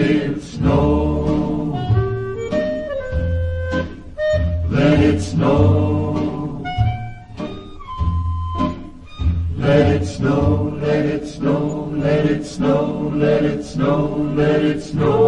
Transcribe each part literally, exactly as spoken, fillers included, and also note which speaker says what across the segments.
Speaker 1: it snow. Let it snow. Let it snow, let it snow, let it snow, let it snow, let it snow.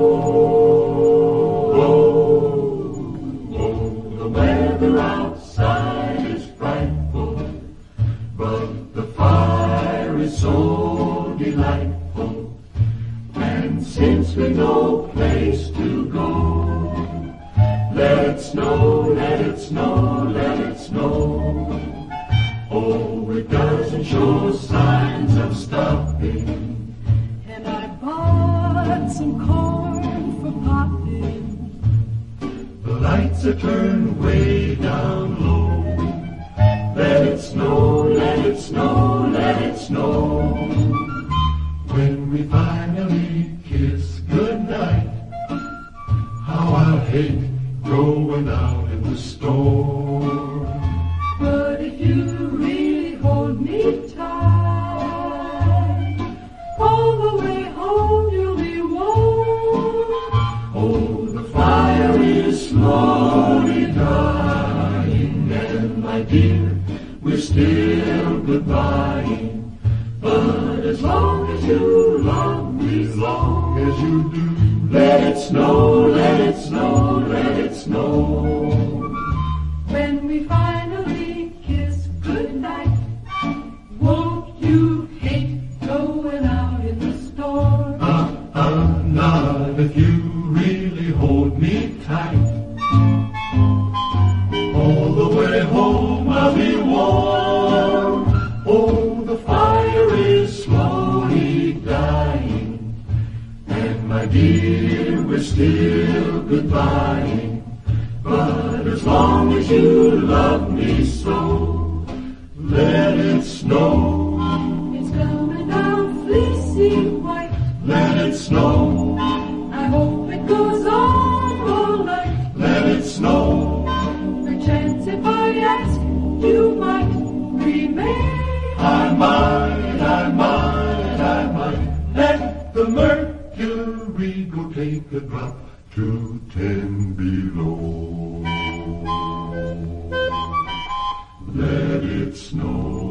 Speaker 1: Oh, oh, the weather outside is frightful, but the fire is so delightful. And since we've no place to go, let it snow, let it snow, let it snow. Oh, it doesn't show signs of stopping.
Speaker 2: And I bought some corn for popping.
Speaker 1: The lights are turned way down low. Let it snow, let it snow, let it snow. When we finally kiss goodnight, how I'll hate going out in the storm.
Speaker 2: But if you really hold me tight, all the way home you'll be warm.
Speaker 1: Oh, the fire is slowly dying, and my dear, we're still goodbying. But as long as you love me, as long as you do, let it snow, let it snow, let it snow.
Speaker 2: When we finally kiss goodnight, won't you hate going out in the storm?
Speaker 1: Uh, uh, not if you really hold me tight. All the way home I'll be warm. Oh, the fire is slowly dying, and my dear, we're still goodbying. But as long as you love me so, let it snow.
Speaker 2: It's coming down fleecy white.
Speaker 1: Let it snow.
Speaker 2: I hope it goes on all night.
Speaker 1: Let it snow.
Speaker 2: Perchance if I ask, you might remain.
Speaker 1: I might, I might, I might let the mercury go take a drop to ten below. Let it snow.